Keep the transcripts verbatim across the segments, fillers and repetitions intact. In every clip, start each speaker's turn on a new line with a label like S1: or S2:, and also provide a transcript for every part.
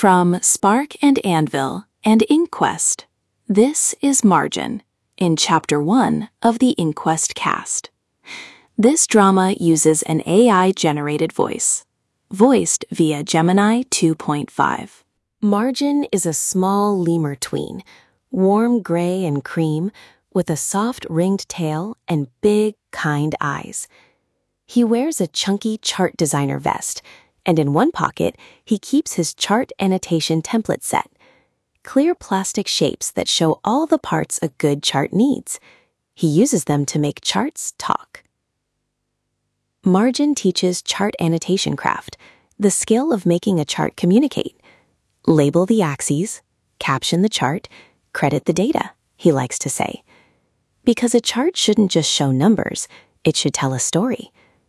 S1: From Spark and Anvil and Inquest, this is Margin, in Chapter one of the Inquest cast. This drama uses an A I-generated voice, voiced via Gemini two point five.
S2: Margin is a small lemur tween, warm gray and cream, with a soft ringed tail and big, kind eyes. He wears a chunky chart designer vest, and in one pocket, he keeps his chart annotation template set, clear plastic shapes that show all the parts a good chart needs. He uses them to make charts talk. Margin teaches chart annotation craft, the skill of making a chart communicate. Label the axes, caption the chart, credit the data, he likes to say. Because a chart shouldn't just show numbers, it should tell a story.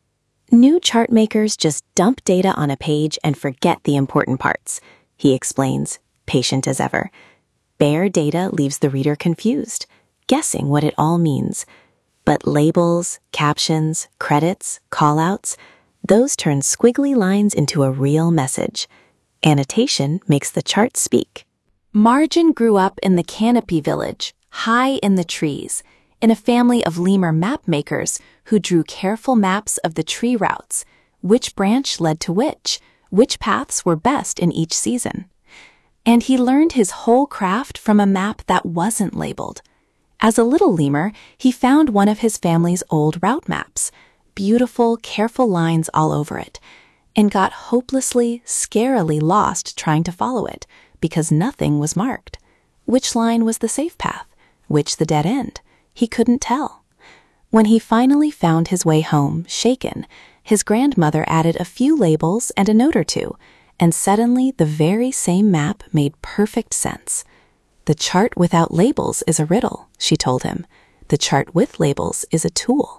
S2: New chart makers just dump data on a page and forget the important parts, he explains, patient as ever. Bare data leaves the reader confused, guessing what it all means. But labels, captions, credits, callouts, those turn squiggly lines into a real message. Annotation makes the chart speak.
S1: Margin grew up in the Canopy Village, high in the trees, in a family of lemur map makers who drew careful maps of the tree routes, which branch led to which, which paths were best in each season. And he learned his whole craft from a map that wasn't labeled. As a little lemur, he found one of his family's old route maps, beautiful, careful lines all over it, and got hopelessly, scarily lost trying to follow it because nothing was marked. Which line was the safe path? Which the dead end? He couldn't tell. When he finally found his way home, shaken, his grandmother added a few labels and a note or two, and suddenly the very same map made perfect sense. The chart without labels is a riddle, she told him. The chart with labels is a tool.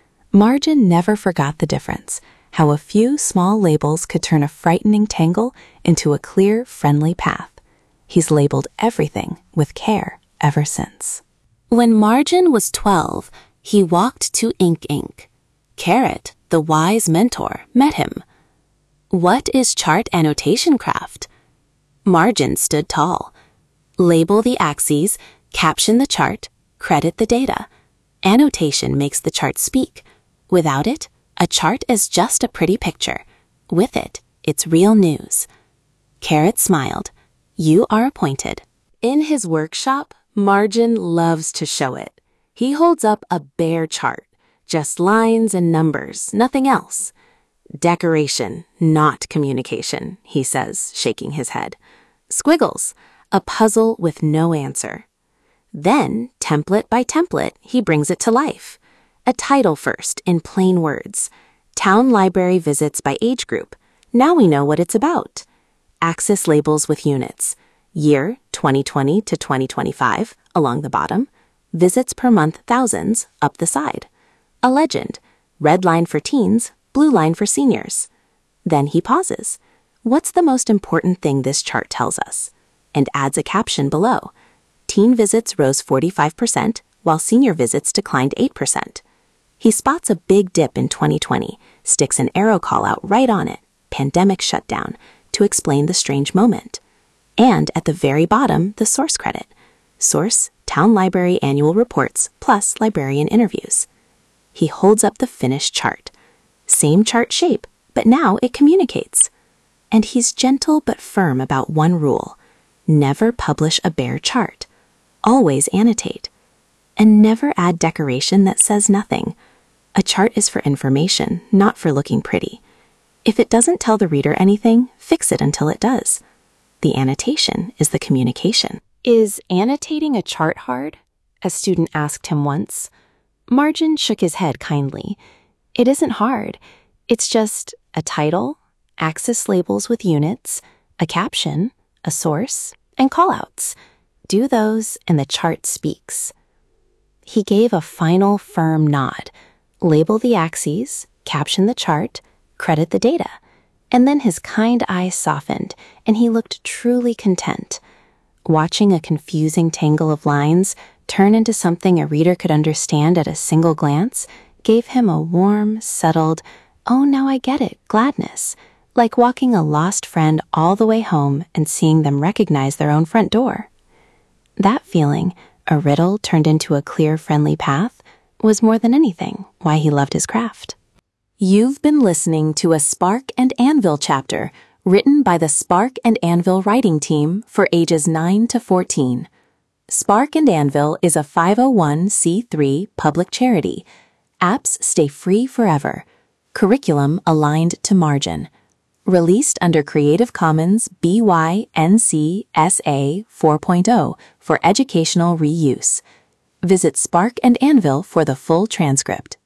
S1: Margin never forgot the difference, how a few small labels could turn a frightening tangle into a clear, friendly path. He's labeled everything with care ever since. When Margin was twelve, he walked to Ink Ink. Carrot, the wise mentor, met him. What is chart annotation craft? Margin stood tall. Label the axes, caption the chart, credit the data. Annotation makes the chart speak. Without it, a chart is just a pretty picture. With it, it's real news. Carrot smiled. You are appointed. In his workshop, Margin loves to show it. He holds up a bare chart, just lines and numbers, nothing else. Decoration, not communication, he says, shaking his head. Squiggles, a puzzle with no answer. Then, template by template, he brings it to life. A title first, in plain words. Town library visits by age group. Now we know what it's about. Axis labels with units. Year, twenty twenty to twenty twenty-five, along the bottom. Visits per month, thousands, up the side. A legend. Red line for teens, blue line for seniors. Then he pauses. What's the most important thing this chart tells us? And adds a caption below. Teen visits rose forty-five percent, while senior visits declined eight percent. He spots a big dip in twenty twenty, sticks an arrow call out right on it, pandemic shutdown, to explain the strange moment. And at the very bottom, the source credit. Source, Town Library Annual Reports, plus librarian interviews. He holds up the finished chart. Same chart shape, but now it communicates. And he's gentle but firm about one rule. Never publish a bare chart. Always annotate. And never add decoration that says nothing. A chart is for information, not for looking pretty. If it doesn't tell the reader anything, fix it until it does. The annotation is the communication. Is annotating a chart hard? A student asked him once. Margin shook his head kindly. It isn't hard. It's just a title, axis labels with units, a caption, a source, and callouts. Do those and the chart speaks. He gave a final firm nod. Label the axes, caption the chart, credit the data. And then his kind eyes softened, and he looked truly content. Watching a confusing tangle of lines turn into something a reader could understand at a single glance gave him a warm, settled, oh, now I get it, gladness
S2: like walking a lost friend all the way home and seeing them recognize their own front door. That feeling, a riddle turned into a clear, friendly path, was more than anything why he loved his craft.
S1: You've been listening to a Spark and Anvil chapter written by the Spark and Anvil writing team for ages nine to fourteen. Spark and Anvil is a five oh one c three public charity. Apps stay free forever. Curriculum aligned to margin. Released under Creative Commons B Y N C S A four point oh for educational reuse. Visit Spark and Anvil for the full transcript.